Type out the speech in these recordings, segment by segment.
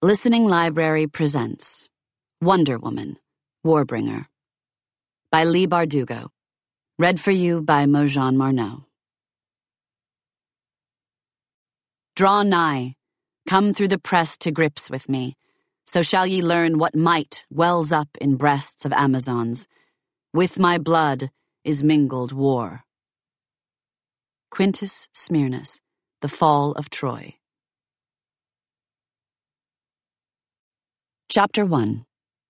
Listening Library presents Wonder Woman, Warbringer by Leigh Bardugo. Read for you by Mojan Marneau. Draw nigh, come through the press to grips with me, so shall ye learn what might wells up in breasts of Amazons. With my blood is mingled war. Quintus Smyrnus, The Fall of Troy. Chapter 1.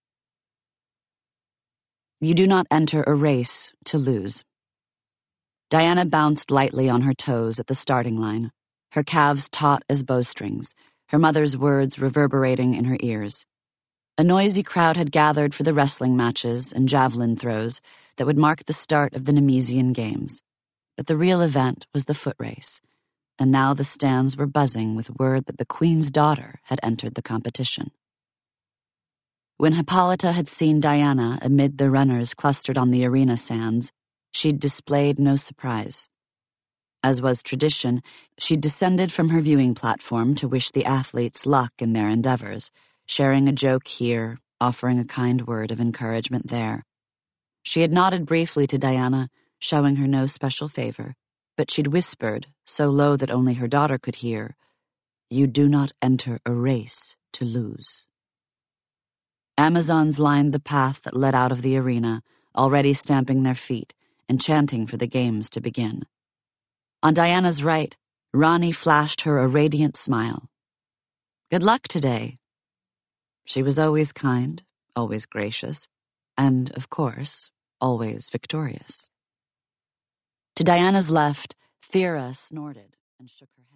You do not enter a race to lose. Diana bounced lightly on her toes at the starting line, her calves taut as bowstrings, her mother's words reverberating in her ears. A noisy crowd had gathered for the wrestling matches and javelin throws that would mark the start of the Nemesian Games. But the real event was the foot race, and now the stands were buzzing with word that the Queen's daughter had entered the competition. When Hippolyta had seen Diana amid the runners clustered on the arena sands, she'd displayed no surprise. As was tradition, she'd descended from her viewing platform to wish the athletes luck in their endeavors, sharing a joke here, offering a kind word of encouragement there. She had nodded briefly to Diana, showing her no special favor, but she'd whispered, so low that only her daughter could hear, "You do not enter a race to lose." Amazons lined the path that led out of the arena, already stamping their feet and chanting for the games to begin. On Diana's right, Rani flashed her a radiant smile. "Good luck today." She was always kind, always gracious, and, of course, always victorious. To Diana's left, Thera snorted and shook her head.